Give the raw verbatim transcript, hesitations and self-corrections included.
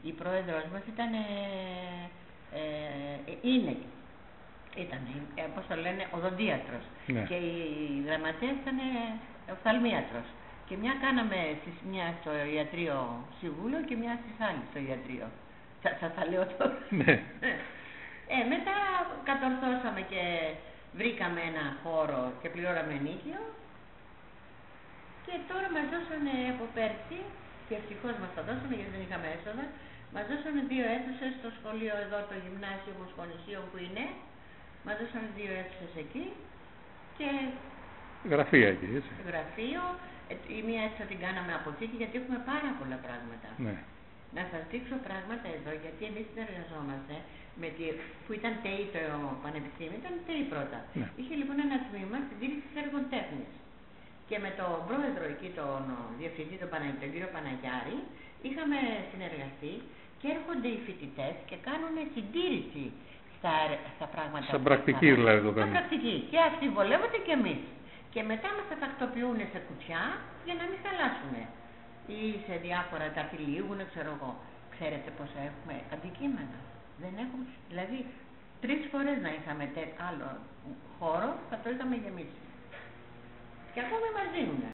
η πρόεδρος μας ήταν, ε, ε, είναι, ήταν, ε, πώς το λένε, οδοντίατρος. Ναι. Και η γραμματέας ήταν οφθαλμίατρος. Και μια κάναμε στις, μια στο ιατρείο συμβούλιο και μια στις άλλες στο ιατρείο. Σας τα λέω τώρα. Ναι. Ε, μετά κατορθώσαμε και βρήκαμε ένα χώρο και πληρώναμε ενίκιο. Και τώρα μας δώσανε από πέρσι, και ευτυχώς μας τα δώσανε γιατί δεν είχαμε έσοδα, μας δώσανε δύο αίθουσες στο σχολείο εδώ, το γυμνάσιο Μοσχονησίων που είναι. Μας δώσανε δύο αίθουσες εκεί και γραφεία εκεί, έτσι. Γραφείο, η μία αίθουσα την κάναμε αποθήκη γιατί έχουμε πάρα πολλά πράγματα. Ναι. Να σας δείξω πράγματα εδώ, γιατί εμείς συνεργαζόμαστε με τη, που ήταν ΤΕΙ το πανεπιστήμιο, ήταν ΤΕΙ πρώτα. Ναι. Είχε λοιπόν ένα τμήμα συντήρησης έργων τέχνης. Και με τον πρόεδρο εκεί, τον διευθυντή, τον, Πανα, τον κύριο Παναγιάρη, είχαμε συνεργαστεί και έρχονται οι φοιτητές και κάνουν συντήρηση στα, στα πράγματα. Σαν πρακτική δηλαδή το κάνουν. Σαν πρακτική. Και αυτοί βολεύονται και εμείς. Και μετά μας τα τακτοποιούν σε κουτιά για να μην χαλάσουν. Ή σε διάφορα τα τυλίγουν, ξέρω εγώ. Ξέρετε πόσα έχουμε αντικείμενα. Δεν έχουμε. Δηλαδή, τρεις φορές να είχαμε άλλο χώρο, θα το είχαμε γεμίσει. Και ακόμα μας δίνουν.